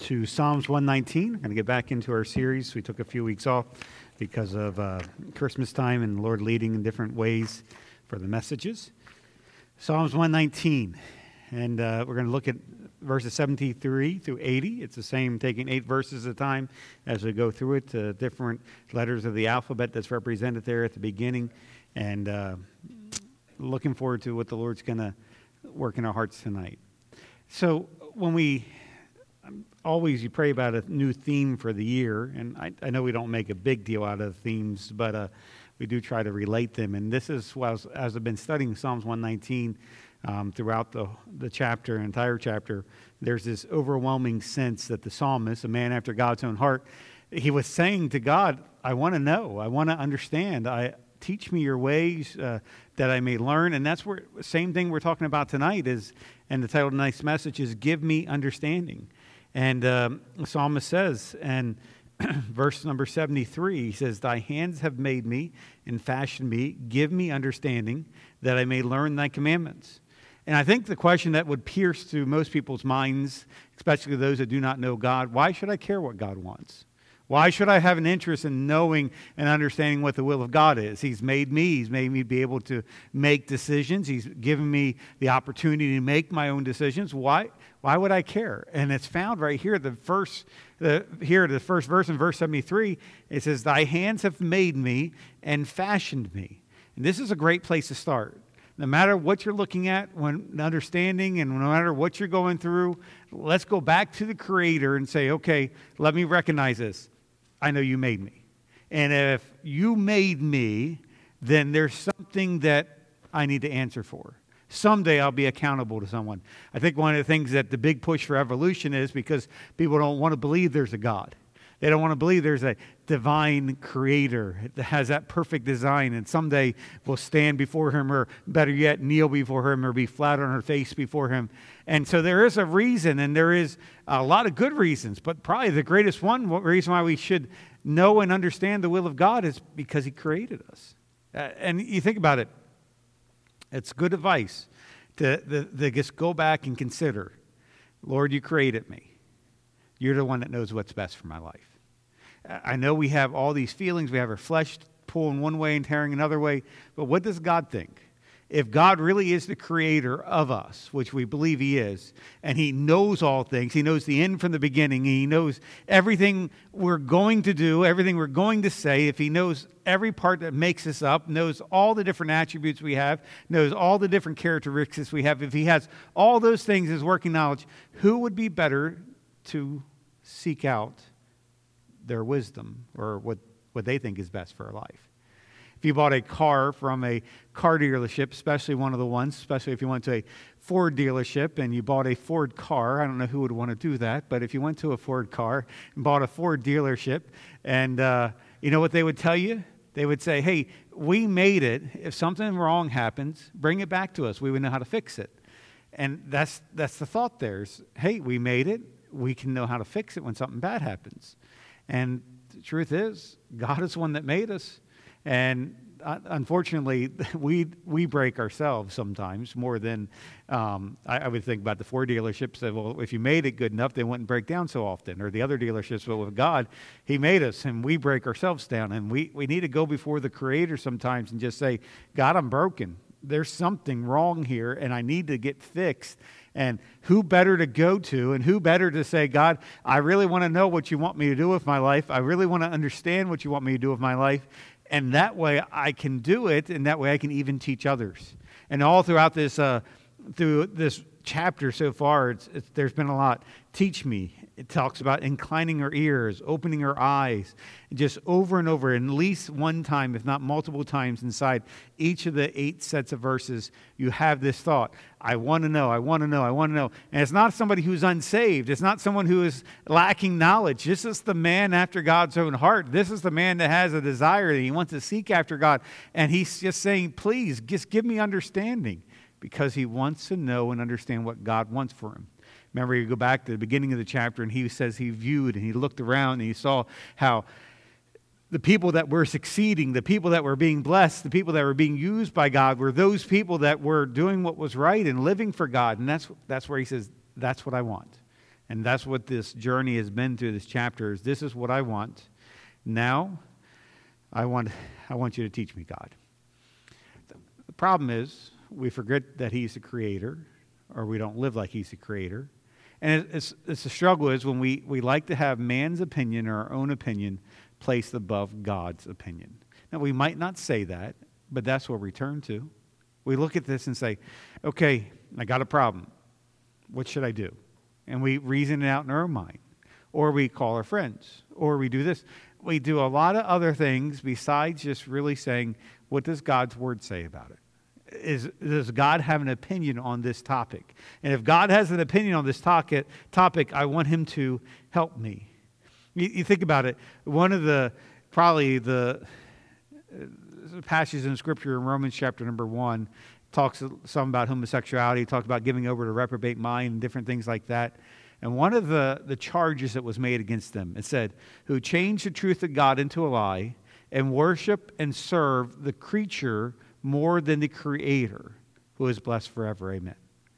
to Psalms 119. We're going to get back into our series. We took a few weeks off because of Christmas time and the Lord leading in different ways for the messages. Psalms 119, and we're going to look at verses 73 through 80. It's the same, taking 8 verses at a time as we go through it, different letters of the alphabet that's represented there at the beginning, and looking forward to what the Lord's going to work in our hearts tonight. So when you pray about a new theme for the year, and I know we don't make a big deal out of themes, but we do try to relate them. And this is, as I've been studying Psalms 119 throughout the chapter, entire chapter, there's this overwhelming sense that the psalmist, a man after God's own heart, he was saying to God, I want to know, I want to understand, teach me your ways that I may learn. And that's where, same thing we're talking about tonight is, and the title of tonight's message is, Give Me Understanding. And the psalmist says, and verse number 73, he says, Thy hands have made me and fashioned me. Give me understanding that I may learn thy commandments. And I think the question that would pierce through most people's minds, especially those that do not know God, why should I care what God wants? Why should I have an interest in knowing and understanding what the will of God is? He's made me be able to make decisions. He's given me the opportunity to make my own decisions. Why would I care? And it's found right here, the first verse in verse 73, it says, Thy hands have made me and fashioned me. And this is a great place to start. No matter what you're looking at, when understanding, and no matter what you're going through, let's go back to the Creator and say, okay, let me recognize this. I know you made me. And if you made me, then there's something that I need to answer for. Someday I'll be accountable to someone. I think one of the things that the big push for evolution is because people don't want to believe there's a God. They don't want to believe there's a divine creator that has that perfect design and someday will stand before him, or better yet, kneel before him or be flat on her face before him. And so there is a reason, and there is a lot of good reasons, but probably the greatest reason why we should know and understand the will of God is because he created us. And you think about it, it's good advice to just go back and consider, Lord, you created me. You're the one that knows what's best for my life. I know we have all these feelings. We have our flesh pulling one way and tearing another way. But what does God think? If God really is the creator of us, which we believe he is, and he knows all things, he knows the end from the beginning, he knows everything we're going to do, everything we're going to say, if he knows every part that makes us up, knows all the different attributes we have, knows all the different characteristics we have, if he has all those things as working knowledge, who would be better to seek out their wisdom or what they think is best for our life? If you bought a car from a car dealership, especially one of the ones, especially if you went to a Ford dealership and you bought a Ford car, I don't know who would want to do that, but if you went to a Ford car and bought a Ford dealership, and you know what they would tell you? They would say, hey, we made it. If something wrong happens, bring it back to us. We would know how to fix it. And that's the thought there is, hey, we made it. We can know how to fix it when something bad happens. And the truth is, God is the one that made us. And unfortunately, we break ourselves sometimes more than I would think about the Ford dealerships. That, well, if you made it good enough, they wouldn't break down so often. Or the other dealerships, but with God, he made us and we break ourselves down. And we need to go before the Creator sometimes and just say, God, I'm broken. There's something wrong here and I need to get fixed. And who better to go to and who better to say, God, I really want to know what you want me to do with my life. I really want to understand what you want me to do with my life. And that way I can do it, and that way I can even teach others. And all throughout this chapter so far, there's been a lot. Teach me. It talks about inclining our ears, opening our eyes, just over and over, at least one time, if not multiple times inside each of the 8 sets of verses, you have this thought. I want to know, I want to know, I want to know. And it's not somebody who's unsaved. It's not someone who is lacking knowledge. This is the man after God's own heart. This is the man that has a desire that he wants to seek after God. And he's just saying, please, just give me understanding, because he wants to know and understand what God wants for him. Remember, you go back to the beginning of the chapter, and he says he viewed and he looked around and he saw how the people that were succeeding, the people that were being blessed, the people that were being used by God were those people that were doing what was right and living for God. And that's where he says, that's what I want. And that's what this journey has been through this chapter. This is what I want. Now, I want you to teach me, God. The problem is we forget that He's the Creator, or we don't live like He's the Creator. And it's a struggle is when we like to have man's opinion or our own opinion placed above God's opinion. Now, we might not say that, but that's what we turn to. We look at this and say, okay, I got a problem. What should I do? And we reason it out in our own mind. Or we call our friends. Or we do this. We do a lot of other things besides just really saying, what does God's Word say about it? Does God have an opinion on this topic? And if God has an opinion on this topic, I want Him to help me. You think about it. One of the passages in Scripture in Romans chapter number 1 talks some about homosexuality, talks about giving over to reprobate mind and different things like that. And one of the charges that was made against them, it said, who changed the truth of God into a lie and worship and serve the creature more than the Creator, who is blessed forever. Amen.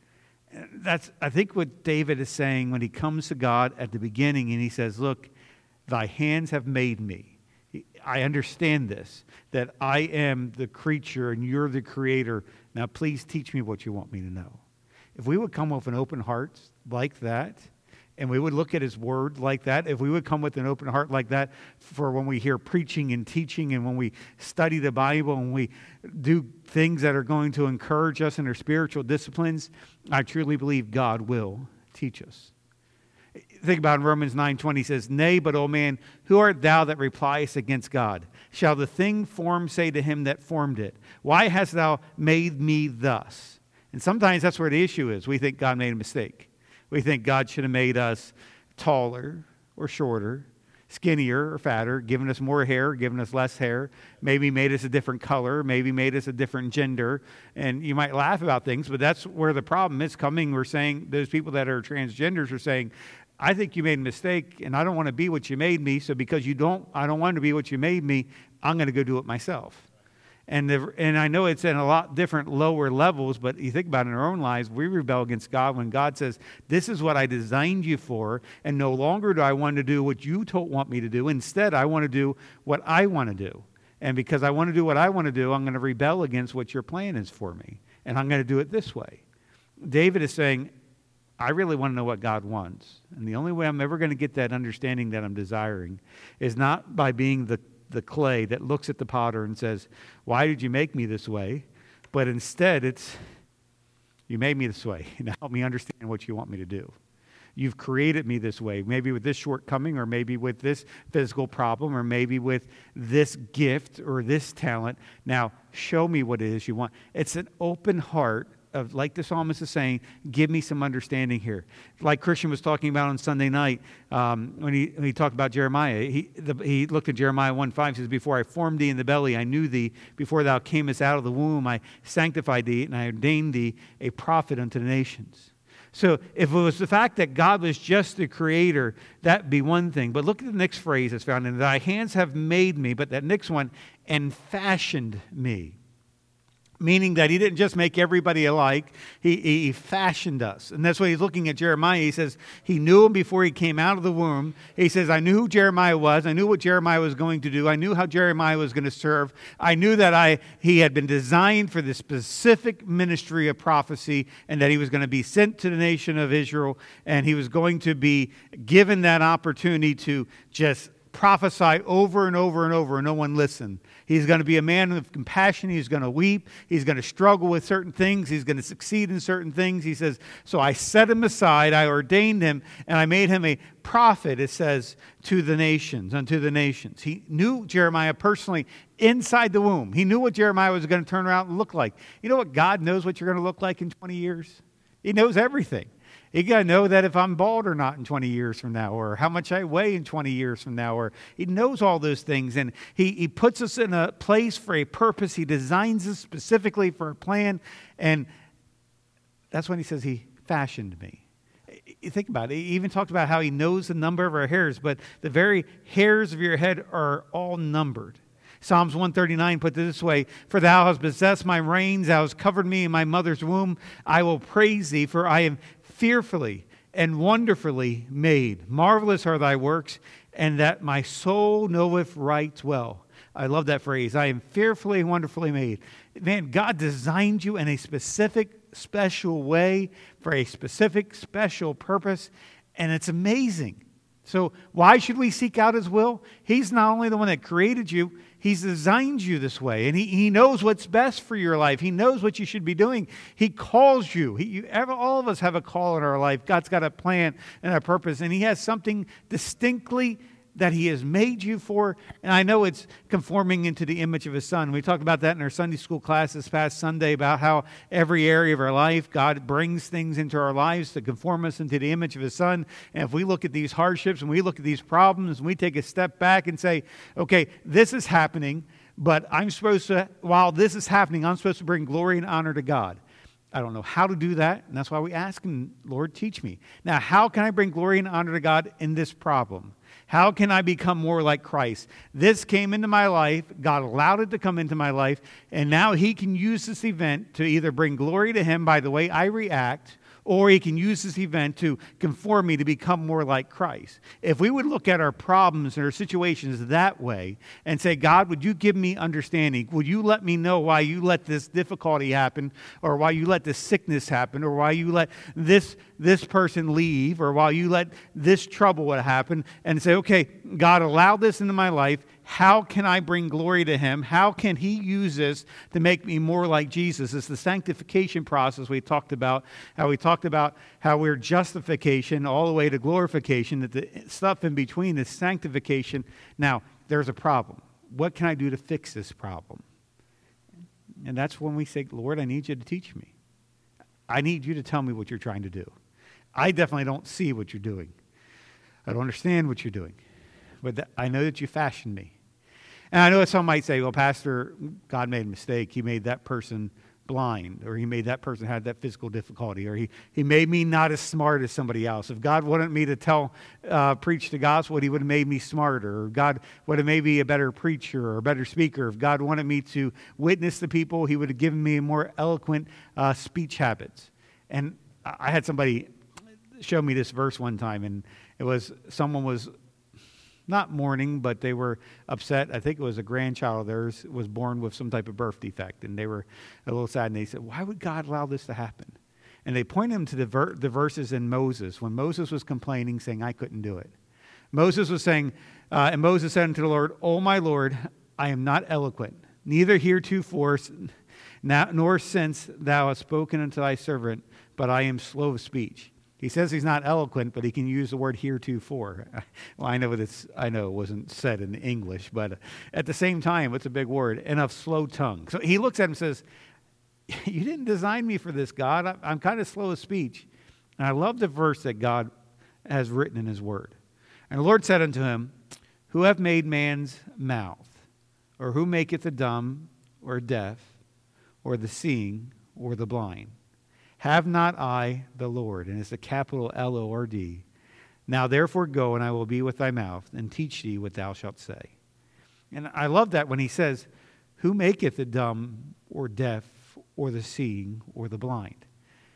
That's, I think, what David is saying when he comes to God at the beginning and he says, look, thy hands have made me. I understand this, that I am the creature and you're the Creator. Now, please teach me what you want me to know. If we would come with an open heart like that, and we would look at His Word like that, if we would come with an open heart like that for when we hear preaching and teaching and when we study the Bible and we do things that are going to encourage us in our spiritual disciplines, I truly believe God will teach us. Think about in Romans 9:20 says, nay, but, O man, who art thou that repliest against God? Shall the thing formed say to him that formed it, why hast thou made me thus? And sometimes that's where the issue is. We think God made a mistake. We think God should have made us taller or shorter, skinnier or fatter, given us more hair, given us less hair, maybe made us a different color, maybe made us a different gender. And you might laugh about things, but that's where the problem is coming. We're saying, those people that are transgenders are saying, I think you made a mistake and I don't want to be what you made me. So because I don't want to be what you made me, I'm going to go do it myself. And I know it's in a lot different lower levels, but you think about it in our own lives, we rebel against God when God says, this is what I designed you for, and no longer do I want to do what you want me to do. Instead, I want to do what I want to do. And because I want to do what I want to do, I'm going to rebel against what your plan is for me. And I'm going to do it this way. David is saying, I really want to know what God wants. And the only way I'm ever going to get that understanding that I'm desiring is not by being the clay that looks at the potter and says, why did you make me this way? But instead it's, you made me this way. Now help me understand what you want me to do. You've created me this way, maybe with this shortcoming, or maybe with this physical problem, or maybe with this gift or this talent. Now show me what it is you want. It's an open heart of, like the psalmist is saying, give me some understanding here. Like Christian was talking about on Sunday night when he talked about Jeremiah. He looked at Jeremiah 1:5, says, before I formed thee in the belly, I knew thee. Before thou camest out of the womb, I sanctified thee, and I ordained thee a prophet unto the nations. So if it was the fact that God was just the Creator, that'd be one thing. But look at the next phrase that's found in thy hands have made me, but that next one, and fashioned me. Meaning that He didn't just make everybody alike, he fashioned us. And that's what He's looking at Jeremiah. He says He knew him before he came out of the womb. He says, I knew who Jeremiah was. I knew what Jeremiah was going to do. I knew how Jeremiah was going to serve. I knew that he had been designed for this specific ministry of prophecy, and that he was going to be sent to the nation of Israel, and he was going to be given that opportunity to just prophesy over and over and over, and no one listened. He's going to be a man of compassion. He's going to weep. He's going to struggle with certain things. He's going to succeed in certain things. He says, so I set him aside, I ordained him, and I made him a prophet, it says, to the nations, unto the nations. He knew Jeremiah personally inside the womb. He knew what Jeremiah was going to turn around and look like. You know what? God knows what you're going to look like in 20 years. He knows everything. You got to know that if I'm bald or not in 20 years from now, or how much I weigh in 20 years from now, or He knows all those things. And he puts us in a place for a purpose. He designs us specifically for a plan. And that's when He says He fashioned me. You think about it. He even talked about how He knows the number of our hairs, but the very hairs of your head are all numbered. Psalms 139 put it this way, for thou hast possessed my reins, thou hast covered me in my mother's womb. I will praise thee, for I am fearfully and wonderfully made. Marvelous are thy works, and that my soul knoweth right well. I love that phrase. I am fearfully and wonderfully made. Man, God designed you in a specific, special way for a specific, special purpose, and it's amazing. So why should we seek out His will? He's not only the one that created you, He's designed you this way, and He knows what's best for your life. He knows what you should be doing. He calls you. All of us have a call in our life. God's got a plan and a purpose, and He has something distinctly that He has made you for. And I know it's conforming into the image of His Son. We talked about that in our Sunday school class this past Sunday, about how every area of our life, God brings things into our lives to conform us into the image of His Son. And if we look at these hardships and we look at these problems and we take a step back and say, okay, this is happening, but while this is happening, I'm supposed to bring glory and honor to God. I don't know how to do that, and that's why we ask Him, Lord, teach me. Now, how can I bring glory and honor to God in this problem? How can I become more like Christ? This came into my life. God allowed it to come into my life. And now He can use this event to either bring glory to Him by the way I react, or He can use this event to conform me to become more like Christ. If we would look at our problems and our situations that way and say, God, would you give me understanding? Would you let me know why you let this difficulty happen, or why you let this sickness happen, or why you let this person leave, or why you let this trouble happen, and say, okay, God allowed this into my life. How can I bring glory to Him? How can He use this to make me more like Jesus? It's the sanctification process we talked about, how we're justification all the way to glorification, that the stuff in between is sanctification. Now, there's a problem. What can I do to fix this problem? And that's when we say, Lord, I need you to teach me. I need you to tell me what you're trying to do. I definitely don't see what you're doing. I don't understand what you're doing. But I know that you fashioned me. And I know that some might say, well, Pastor, God made a mistake. He made that person blind, or He made that person have that physical difficulty, or he made me not as smart as somebody else. If God wanted me to preach the gospel, He would have made me smarter, or God would have made me a better preacher or a better speaker. If God wanted me to witness to people, He would have given me more eloquent speech habits. And I had somebody show me this verse one time, and it was someone was not mourning, but they were upset. I think it was a grandchild of theirs was born with some type of birth defect, and they were a little sad, and they said, why would God allow this to happen? And they pointed them to the verses in Moses, when Moses was complaining, saying, I couldn't do it. Moses was saying, and Moses said unto the Lord, O my Lord, I am not eloquent, neither heretofore, nor since thou hast spoken unto thy servant, but I am slow of speech. He says he's not eloquent, but he can use the word heretofore. Well, I know it wasn't said in English, but at the same time, it's a big word, and of slow tongue. So he looks at him and says, you didn't design me for this, God. I'm kind of slow of speech. And I love the verse that God has written in His word. And the Lord said unto him, who hath made man's mouth? Or who maketh the dumb, or deaf, or the seeing, or the blind? Have not I the Lord? And it's a capital Lord. Now therefore go, and I will be with thy mouth, and teach thee what thou shalt say. And I love that when he says, who maketh the dumb, or deaf, or the seeing, or the blind?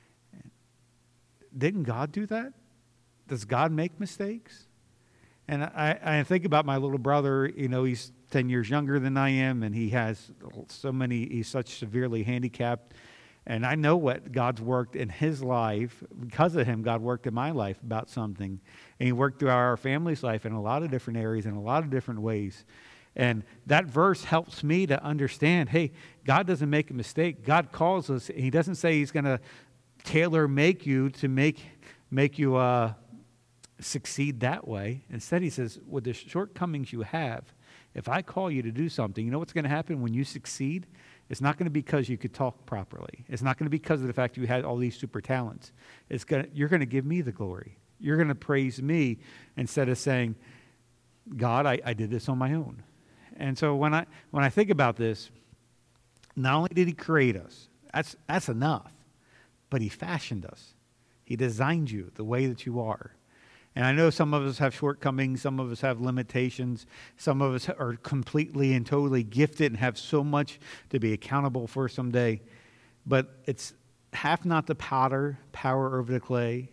Didn't God do that? Does God make mistakes? And I think about my little brother. He's 10 years younger than I am, and he's such severely handicapped. And I know what God's worked in his life. Because of him, God worked in my life about something. And He worked through our family's life in a lot of different areas, in a lot of different ways. And that verse helps me to understand, hey, God doesn't make a mistake. God calls us. He doesn't say He's going to tailor-make you to make you succeed that way. Instead, He says, with the shortcomings you have, if I call you to do something, you know what's going to happen when you succeed? It's not going to be because you could talk properly. It's not going to be because of the fact you had all these super talents. You're going to give me the glory. You're going to praise me instead of saying, God, I did this on my own. And so when I think about this, not only did He create us, that's enough, but He fashioned us. He designed you the way that you are. And I know some of us have shortcomings, some of us have limitations, some of us are completely and totally gifted and have so much to be accountable for someday. But it's hath not the potter power over the clay,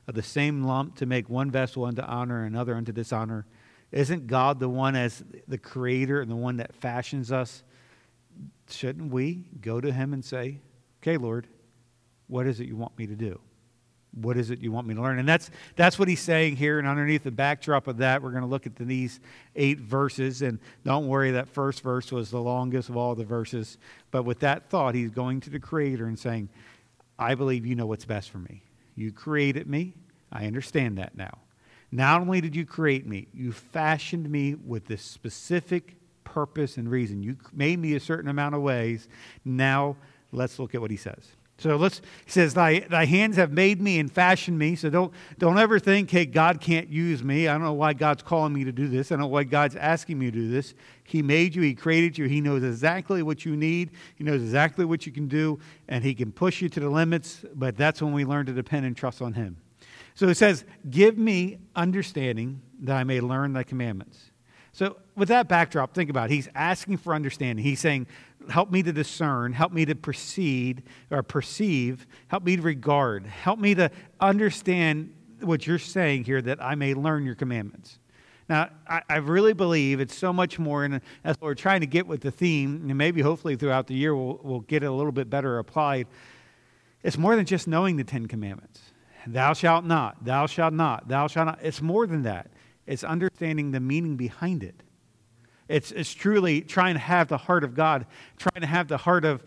of the same lump to make one vessel unto honor and another unto dishonor? Isn't God the one as the creator and the one that fashions us? Shouldn't we go to him and say, okay, Lord, what is it you want me to do? What is it you want me to learn? And that's what he's saying here. And underneath the backdrop of that, we're going to look at these 8 verses. And don't worry, that first verse was the longest of all the verses. But with that thought, he's going to the Creator and saying, I believe you know what's best for me. You created me. I understand that now. Not only did you create me, you fashioned me with this specific purpose and reason. You made me a certain amount of ways. Now, let's look at what he says. So he says, thy hands have made me and fashioned me. So don't ever think, hey, God can't use me. I don't know why God's calling me to do this. I don't know why God's asking me to do this. He made you. He created you. He knows exactly what you need. He knows exactly what you can do. And he can push you to the limits. But that's when we learn to depend and trust on him. So it says, give me understanding that I may learn thy commandments. So with that backdrop, think about it. He's asking for understanding. He's saying, help me to discern, help me to perceive, help me to regard, help me to understand what you're saying here that I may learn your commandments. Now, I really believe it's so much more, and as we're trying to get with the theme, and maybe hopefully throughout the year we'll get it a little bit better applied. It's more than just knowing the 10 Commandments. Thou shalt not, thou shalt not, thou shalt not. It's more than that. It's understanding the meaning behind it. It's truly trying to have the heart of God, trying to have the heart of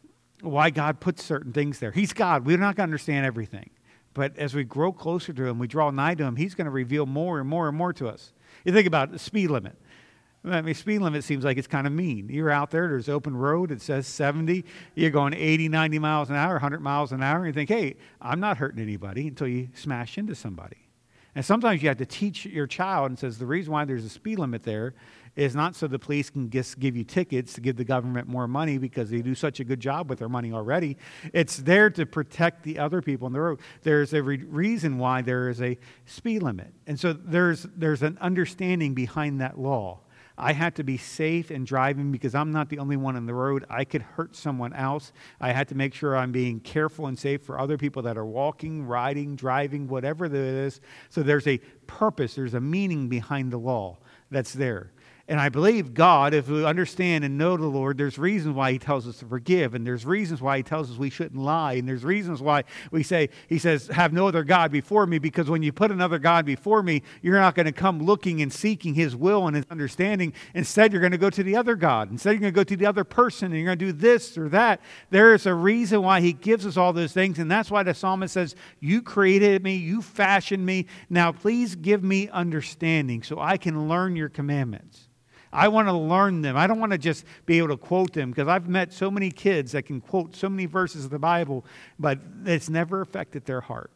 why God puts certain things there. He's God. We're not going to understand everything. But as we grow closer to him, we draw nigh to him, he's going to reveal more and more and more to us. You think about the speed limit. I mean, speed limit seems like it's kind of mean. You're out there, there's open road, it says 70. You're going 80, 90 miles an hour, 100 miles an hour, and you think, hey, I'm not hurting anybody until you smash into somebody. And sometimes you have to teach your child and says the reason why there's a speed limit there is not so the police can just give you tickets to give the government more money because they do such a good job with their money already. It's there to protect the other people on the road. There's a reason why there is a speed limit. And so there's an understanding behind that law. I have to be safe in driving because I'm not the only one on the road. I could hurt someone else. I had to make sure I'm being careful and safe for other people that are walking, riding, driving, whatever it is. So there's a purpose, there's a meaning behind the law that's there. And I believe God, if we understand and know the Lord, there's reasons why he tells us to forgive, and there's reasons why he tells us we shouldn't lie, and there's reasons why he says, have no other God before me, because when you put another God before me, you're not going to come looking and seeking his will and his understanding. Instead, you're going to go to the other God. Instead, you're going to go to the other person, and you're going to do this or that. There is a reason why he gives us all those things, and that's why the psalmist says, you created me, you fashioned me. Now, please give me understanding so I can learn your commandments. I want to learn them. I don't want to just be able to quote them because I've met so many kids that can quote so many verses of the Bible, but it's never affected their heart.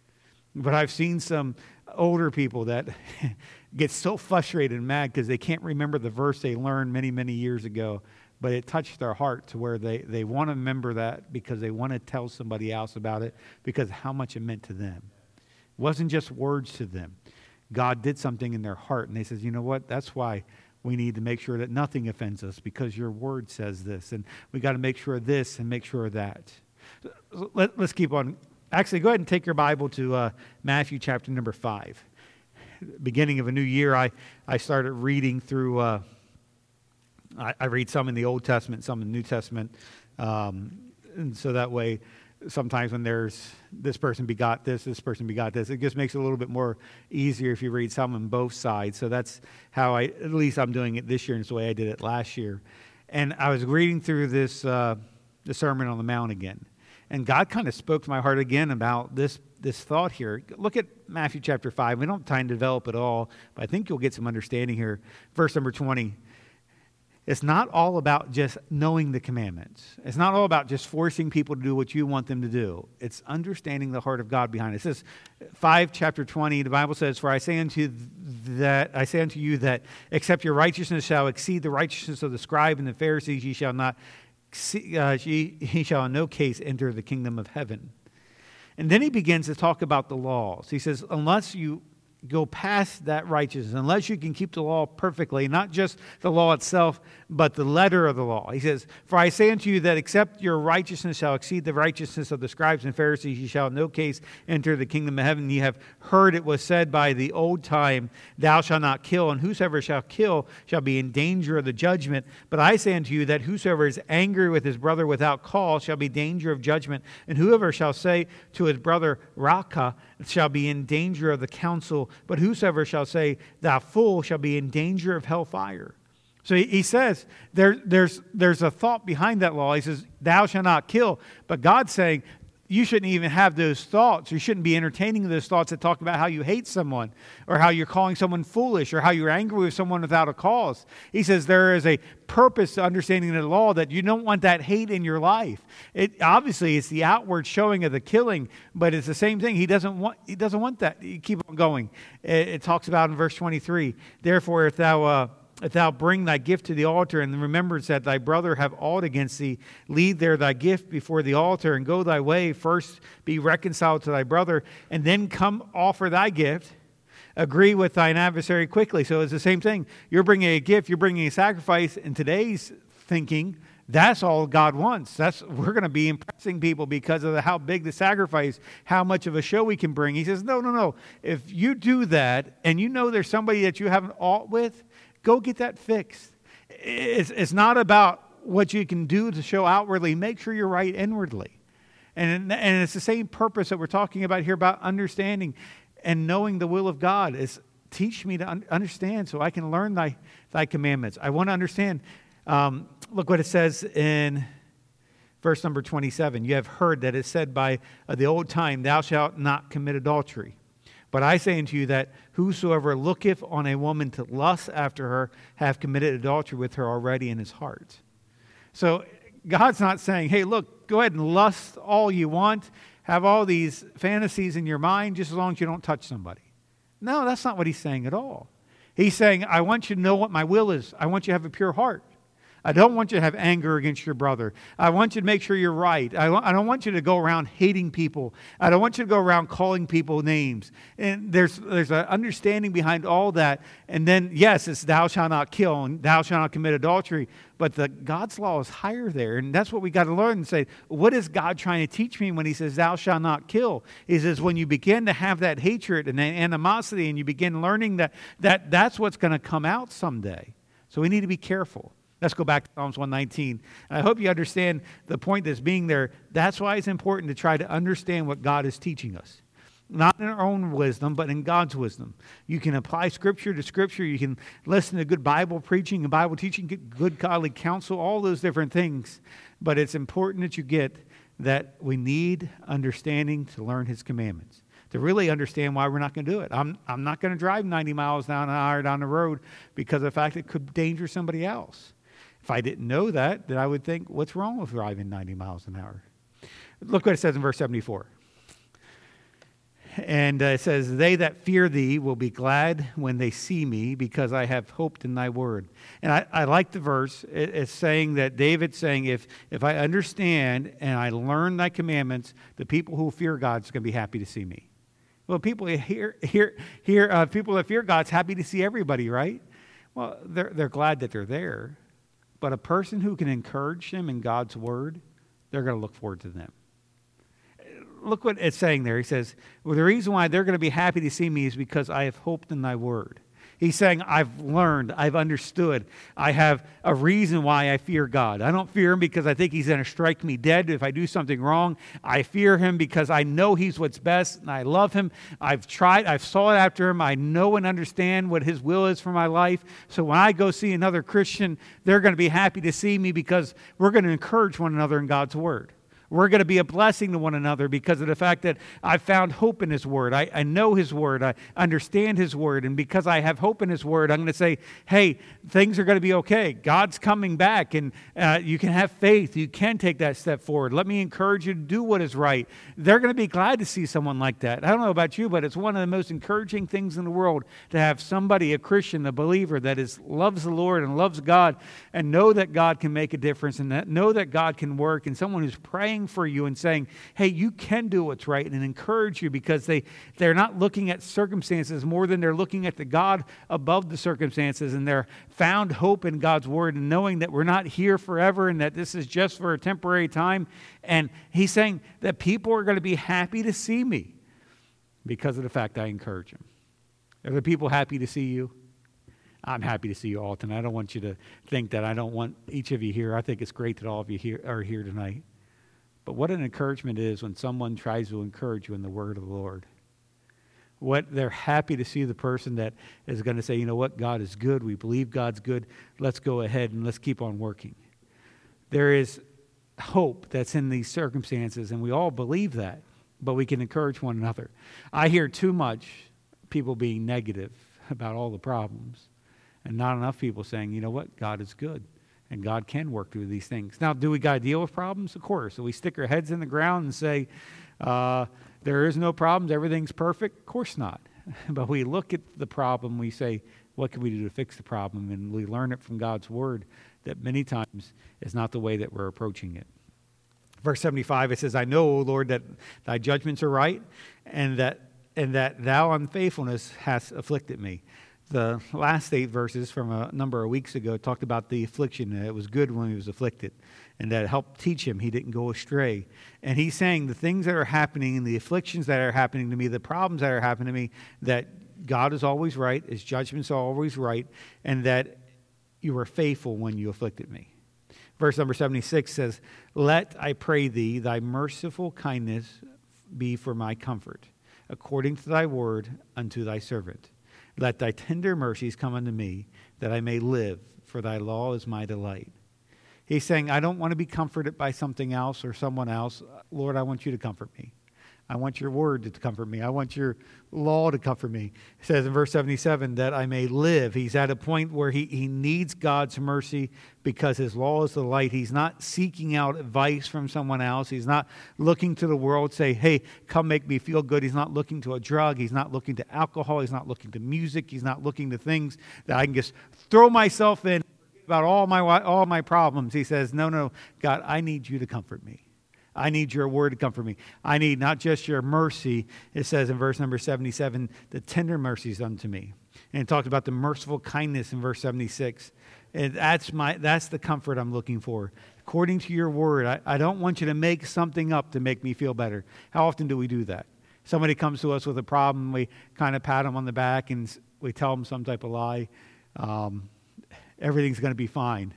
But I've seen some older people that get so frustrated and mad because they can't remember the verse they learned many, many years ago, but it touched their heart to where they want to remember that because they want to tell somebody else about it because of how much it meant to them. It wasn't just words to them. God did something in their heart, and they said, you know what, that's why we need to make sure that nothing offends us because your word says this. And we got to make sure of this and make sure of that. Let's keep on. Actually, go ahead and take your Bible to Matthew chapter number 5. Beginning of a new year, I started reading through, I read some in the Old Testament, some in the New Testament. And so that way, sometimes when there's this person begot this person begot this, it just makes it a little bit more easier if you read some on both sides. So that's how at least I'm doing it this year, and it's the way I did it last year. And I was reading through this the Sermon on the Mount again. And God kind of spoke to my heart again about this thought here. Look at Matthew chapter 5. We don't have time to develop it all, but I think you'll get some understanding here. Verse number 20. It's not all about just knowing the commandments. It's not all about just forcing people to do what you want them to do. It's understanding the heart of God behind it. It says, 5 chapter 20, the Bible says, for I say unto you that except your righteousness shall exceed the righteousness of the scribe and the Pharisees, ye shall in no case enter the kingdom of heaven. And then he begins to talk about the laws. He says, unless you go past that righteousness, unless you can keep the law perfectly, not just the law itself, but the letter of the law. He says, for I say unto you that except your righteousness shall exceed the righteousness of the scribes and Pharisees, ye shall in no case enter the kingdom of heaven. Ye have heard it was said by the old time, thou shalt not kill, and whosoever shall kill shall be in danger of the judgment. But I say unto you that whosoever is angry with his brother without cause shall be in danger of judgment. And whoever shall say to his brother, Raca, shall be in danger of the council. But whosoever shall say, thou fool, shall be in danger of hellfire. So he says there's a thought behind that law. He says, thou shalt not kill. But God's saying you shouldn't even have those thoughts. You shouldn't be entertaining those thoughts that talk about how you hate someone or how you're calling someone foolish or how you're angry with someone without a cause. He says there is a purpose to understanding the law, that you don't want that hate in your life. Obviously, it's the outward showing of the killing, but it's the same thing. He doesn't want that. You keep on going. It talks about in verse 23, therefore, if thou bring thy gift to the altar, and remembrance that thy brother have aught against thee, leave there thy gift before the altar, and go thy way. First be reconciled to thy brother, and then come offer thy gift. Agree with thine adversary quickly. So it's the same thing. You're bringing a gift, you're bringing a sacrifice. In today's thinking, that's all God wants. We're going to be impressing people because of how big the sacrifice, how much of a show we can bring. He says, no. If you do that, and you know there's somebody that you haven't aught with, go get that fixed. It's not about what you can do to show outwardly. Make sure you're right inwardly. And it's the same purpose that we're talking about here, about understanding and knowing the will of God. Is teach me to understand so I can learn thy commandments. I want to understand. Look what it says in verse number 27. You have heard that it said by the old time, thou shalt not commit adultery. But I say unto you that whosoever looketh on a woman to lust after her hath committed adultery with her already in his heart. So God's not saying, hey, look, go ahead and lust all you want. Have all these fantasies in your mind just as long as you don't touch somebody. No, that's not what he's saying at all. He's saying, I want you to know what my will is. I want you to have a pure heart. I don't want you to have anger against your brother. I want you to make sure you're right. I don't want you to go around hating people. I don't want you to go around calling people names. And there's an understanding behind all that. And then, yes, it's thou shalt not kill and thou shalt not commit adultery. But God's law is higher there. And that's what we got to learn and say, what is God trying to teach me when he says thou shalt not kill? He says when you begin to have that hatred and that animosity and you begin learning that's what's going to come out someday. So we need to be careful. Let's go back to Psalms 119. And I hope you understand the point that's being there. That's why it's important to try to understand what God is teaching us. Not in our own wisdom, but in God's wisdom. You can apply Scripture to Scripture. You can listen to good Bible preaching and Bible teaching, get good godly counsel, all those different things. But it's important that you get that we need understanding to learn His commandments, to really understand why we're not going to do it. I'm not going to drive 90 miles down an hour down the road because of the fact it could danger somebody else. If I didn't know that, then I would think, what's wrong with driving 90 miles an hour? Look what it says in verse 74. And it says, they that fear thee will be glad when they see me, because I have hoped in thy word. And I like the verse. It's saying that David's saying, if I understand and I learn thy commandments, the people who fear God is going to be happy to see me. Well, people people that fear God's happy to see everybody, right? Well, they're glad that they're there. But a person who can encourage them in God's word, they're going to look forward to them. Look what it's saying there. He says, well, the reason why they're going to be happy to see me is because I have hoped in thy word. He's saying, I've learned, I've understood. I have a reason why I fear God. I don't fear him because I think he's going to strike me dead if I do something wrong. I fear him because I know he's what's best and I love him. I've sought after him. I know and understand what his will is for my life. So when I go see another Christian, they're going to be happy to see me because we're going to encourage one another in God's word. We're going to be a blessing to one another because of the fact that I've found hope in his word. I know his word. I understand his word. And because I have hope in his word, I'm going to say, hey, things are going to be okay. God's coming back and you can have faith. You can take that step forward. Let me encourage you to do what is right. They're going to be glad to see someone like that. I don't know about you, but it's one of the most encouraging things in the world to have somebody, a Christian, a believer that loves the Lord and loves God and know that God can make a difference and know that God can work, and someone who's praying praying for you and saying, hey, you can do what's right, and encourage you, because they're not looking at circumstances more than they're looking at the God above the circumstances, and they're found hope in God's word and knowing that we're not here forever and that this is just for a temporary time. And he's saying that people are going to be happy to see me because of the fact I encourage them. Are the people happy to see you? I'm happy to see you all tonight. I don't want you to think that I don't want each of you here. I think it's great that all of you are here tonight. But what an encouragement it is when someone tries to encourage you in the word of the Lord. What they're happy to see the person that is going to say, you know what, God is good. We believe God's good. Let's go ahead and let's keep on working. There is hope that's in these circumstances, and we all believe that, but we can encourage one another. I hear too much people being negative about all the problems, and not enough people saying, you know what, God is good, and God can work through these things. Now, do we got to deal with problems? Of course. So we stick our heads in the ground and say, there is no problems, everything's perfect? Of course not. But we look at the problem, we say, what can we do to fix the problem? And we learn it from God's word that many times is not the way that we're approaching it. Verse 75, it says, I know, O Lord, that thy judgments are right, and that thou unfaithfulness hast afflicted me. The last 8 verses from a number of weeks ago talked about the affliction, and it was good when he was afflicted, and that it helped teach him. He didn't go astray. And he's saying the things that are happening, and the afflictions that are happening to me, the problems that are happening to me, that God is always right, his judgments are always right, and that you were faithful when you afflicted me. Verse number 76 says, let, I pray thee, thy merciful kindness be for my comfort, according to thy word unto thy servant. Let thy tender mercies come unto me, that I may live, for thy law is my delight. He's saying, I don't want to be comforted by something else or someone else. Lord, I want you to comfort me. I want your word to comfort me. I want your law to comfort me. It says in verse 77 that I may live. He's at a point where he needs God's mercy because his law is the light. He's not seeking out advice from someone else. He's not looking to the world, say, hey, come make me feel good. He's not looking to a drug. He's not looking to alcohol. He's not looking to music. He's not looking to things that I can just throw myself in about all my problems. He says, no, God, I need you to comfort me. I need your word to comfort me. I need not just your mercy. It says in verse number 77, the tender mercies unto me. And it talks about the merciful kindness in verse 76. And that's the comfort I'm looking for. According to your word, I don't want you to make something up to make me feel better. How often do we do that? Somebody comes to us with a problem, we kind of pat them on the back and we tell them some type of lie. Everything's going to be fine.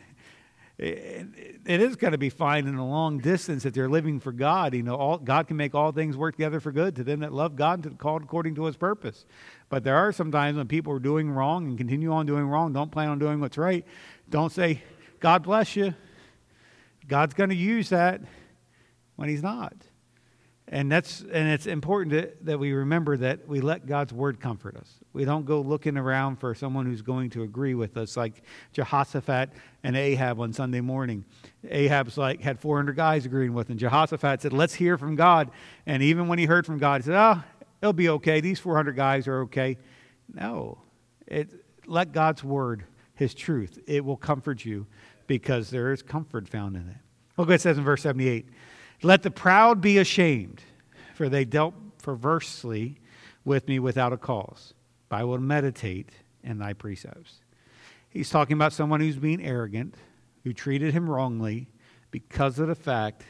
It is going to be fine in a long distance if they're living for God. You know, God can make all things work together for good to them that love God and called according to his purpose. But there are some times when people are doing wrong and continue on doing wrong, don't plan on doing what's right. Don't say, God bless you. God's going to use that when he's not. And it's important that we remember that we let God's word comfort us. We don't go looking around for someone who's going to agree with us, like Jehoshaphat and Ahab on Sunday morning. Ahab's had 400 guys agreeing with him. Jehoshaphat said, let's hear from God. And even when he heard from God, he said, it'll be okay. These 400 guys are okay. No. Let God's word, his truth, it will comfort you because there is comfort found in it. Look what it says in verse 78. Let the proud be ashamed, for they dealt perversely with me without a cause. But I will meditate in thy precepts. He's talking about someone who's being arrogant, who treated him wrongly because of the fact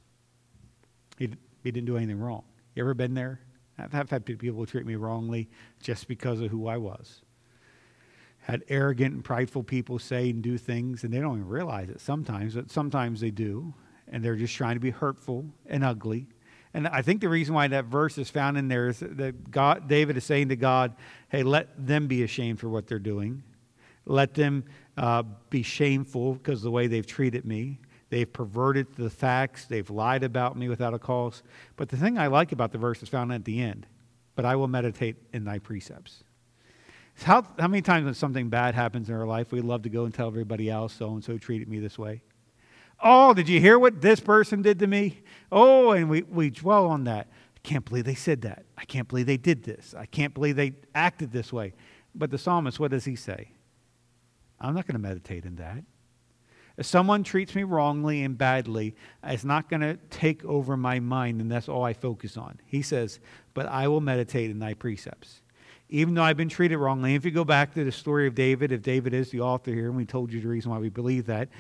he didn't do anything wrong. You ever been there? I've had people treat me wrongly just because of who I was. Had arrogant and prideful people say and do things, and they don't even realize it sometimes, but sometimes they do. And they're just trying to be hurtful and ugly. And I think the reason why that verse is found in there is that David is saying to God, hey, let them be ashamed for what they're doing. Let them be shameful because of the way they've treated me. They've perverted the facts. They've lied about me without a cause. But the thing I like about the verse is found at the end. But I will meditate in thy precepts. How many times when something bad happens in our life, we love to go and tell everybody else, so-and-so treated me this way. Oh, did you hear what this person did to me? Oh, and we dwell on that. I can't believe they said that. I can't believe they did this. I can't believe they acted this way. But the psalmist, what does he say? I'm not going to meditate in that. If someone treats me wrongly and badly, it's not going to take over my mind, and that's all I focus on. He says, but I will meditate in thy precepts. Even though I've been treated wrongly, if you go back to the story of David, if David is the author here, and we told you the reason why we believe that,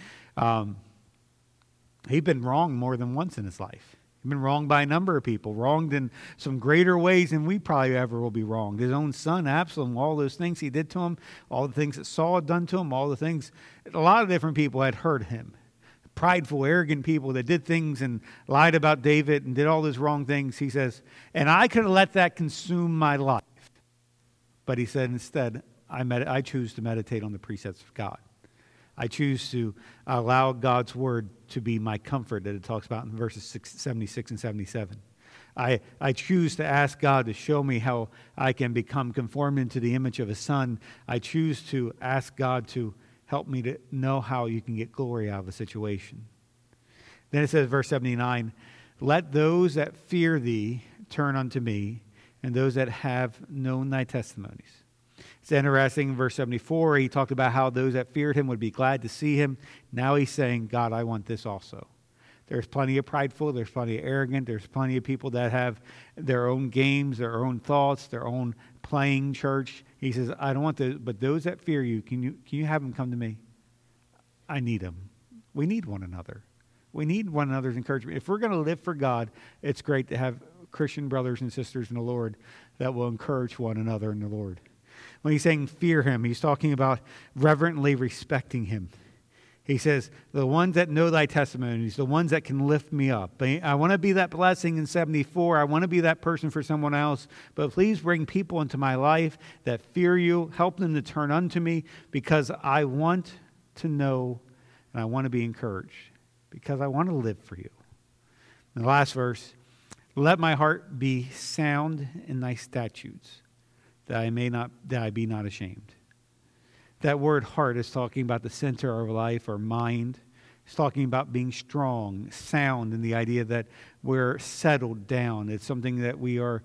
he'd been wronged more than once in his life. He'd been wronged by a number of people, wronged in some greater ways than we probably ever will be wronged. His own son, Absalom, all those things he did to him, all the things that Saul had done to him, all the things, a lot of different people had hurt him. Prideful, arrogant people that did things and lied about David and did all those wrong things. He says, and I could have let that consume my life. But he said, instead, I choose to meditate on the precepts of God. I choose to allow God's word to be my comfort that it talks about in verses 76 and 77. I choose to ask God to show me how I can become conformed into the image of His Son. I choose to ask God to help me to know how you can get glory out of a situation. Then it says, verse 79, let those that fear thee turn unto me, and those that have known thy testimonies. It's interesting, in verse 74, he talked about how those that feared him would be glad to see him. Now he's saying, God, I want this also. There's plenty of prideful, there's plenty of arrogant, there's plenty of people that have their own games, their own thoughts, their own playing church. He says, I don't want those, but those that fear you, can you have them come to me? I need them. We need one another. We need one another's encouragement. If we're going to live for God, it's great to have Christian brothers and sisters in the Lord that will encourage one another in the Lord. When he's saying fear him, he's talking about reverently respecting him. He says, the ones that know thy testimonies, the ones that can lift me up. I want to be that blessing in 74. I want to be that person for someone else. But please bring people into my life that fear you. Help them to turn unto me because I want to know and I want to be encouraged because I want to live for you. And the last verse, let my heart be sound in thy statutes, that I be not ashamed. That word heart is talking about the center of life or mind. It's talking about being strong, sound, in the idea that we're settled down. It's something that we're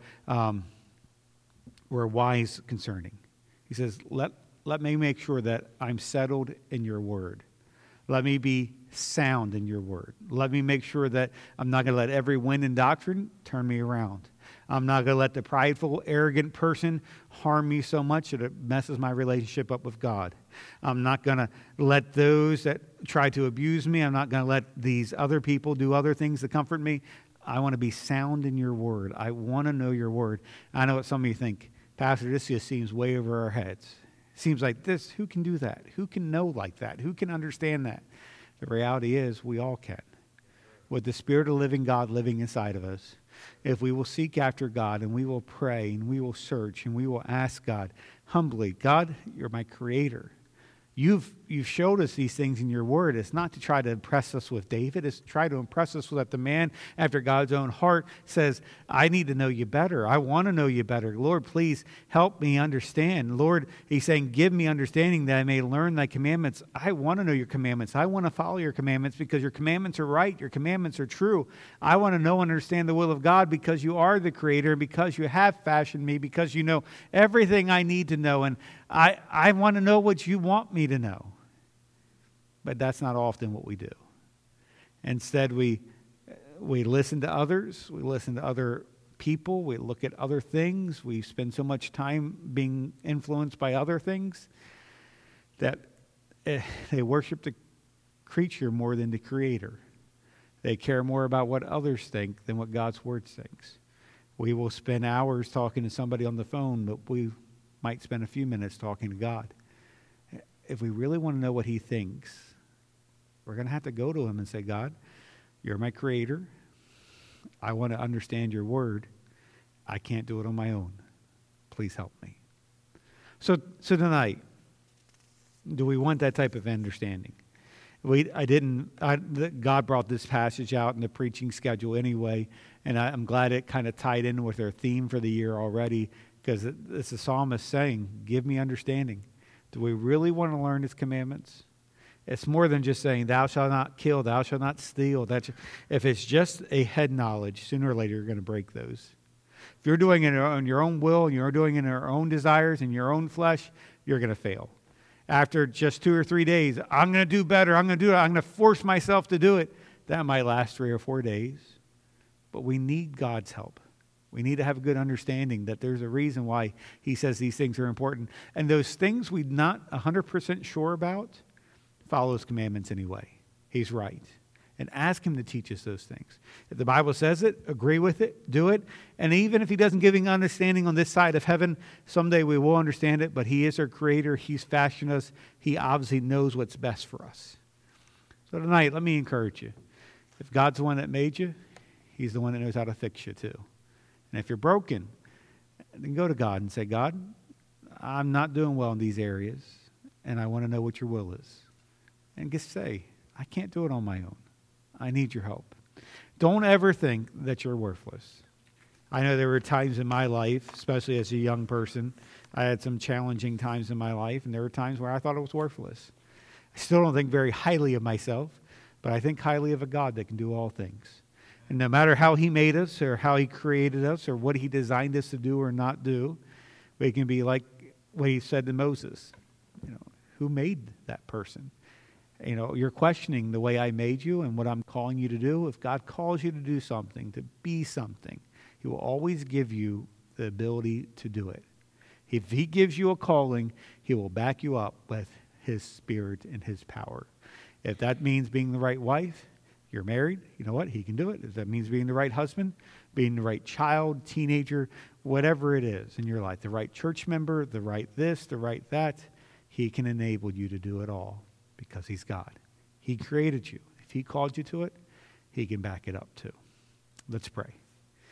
wise concerning. He says, let me make sure that I'm settled in your word. Let me be sound in your word. Let me make sure that I'm not going to let every wind and doctrine turn me around. I'm not going to let the prideful, arrogant person harm me so much that it messes my relationship up with God. I'm not going to let those that try to abuse me, I'm not going to let these other people do other things to comfort me. I want to be sound in your word. I want to know your word. I know what some of you think, Pastor, this just seems way over our heads. Seems like this, who can do that? Who can know like that? Who can understand that? The reality is we all can. With the Spirit of living God living inside of us, if we will seek after God and we will pray and we will search and we will ask God humbly, God, you're my creator. You've showed us these things in your word. It's not to try to impress us with David. It's to try to impress us with that the man after God's own heart says, I need to know you better. I want to know you better. Lord, please help me understand. Lord, he's saying, give me understanding that I may learn thy commandments. I want to know your commandments. I want to follow your commandments because your commandments are right. Your commandments are true. I want to know and understand the will of God because you are the creator, because you have fashioned me, because you know everything I need to know. And I want to know what you want me to know. But that's not often what we do. Instead, we listen to others. We listen to other people. We look at other things. We spend so much time being influenced by other things that they worship the creature more than the creator. They care more about what others think than what God's word thinks. We will spend hours talking to somebody on the phone, but we might spend a few minutes talking to God. If we really want to know what he thinks, we're going to have to go to him and say, God, you're my creator. I want to understand your word. I can't do it on my own. Please help me. So tonight, do we want that type of understanding? God brought this passage out in the preaching schedule anyway, and I'm glad it kind of tied in with our theme for the year already, because it's the psalmist saying, give me understanding. Do we really want to learn his commandments? It's more than just saying, thou shalt not kill, thou shalt not steal. If it's just a head knowledge, sooner or later you're going to break those. If you're doing it on your own will, and you're doing it in your own desires and your own flesh, you're going to fail. after just 2 or 3 days, I'm going to do better. I'm going to do it. I'm going to force myself to do it. That might last 3 or 4 days. But we need God's help. We need to have a good understanding that there's a reason why he says these things are important. And those things we're not 100% sure about, follow his commandments anyway. He's right. And ask him to teach us those things. If the Bible says it, agree with it, do it. And even if he doesn't give you understanding on this side of heaven, someday we will understand it. But he is our creator. He's fashioned us. He obviously knows what's best for us. So tonight, let me encourage you. If God's the one that made you, he's the one that knows how to fix you too. And if you're broken, then go to God and say, God, I'm not doing well in these areas, and I want to know what your will is. And just say, I can't do it on my own. I need your help. Don't ever think that you're worthless. I know there were times in my life, especially as a young person, I had some challenging times in my life, and there were times where I thought I was worthless. I still don't think very highly of myself, but I think highly of a God that can do all things. And no matter how he made us or how he created us or what he designed us to do or not do, we can be like what he said to Moses. Who made that person? You're questioning the way I made you and what I'm calling you to do. If God calls you to do something, to be something, he will always give you the ability to do it. If he gives you a calling, he will back you up with his spirit and his power. If that means being the right wife, you're married, you know what? He can do it. If that means being the right husband, being the right child, teenager, whatever it is in your life, the right church member, the right this, the right that, he can enable you to do it all because he's God. He created you. If he called you to it, he can back it up too. Let's pray.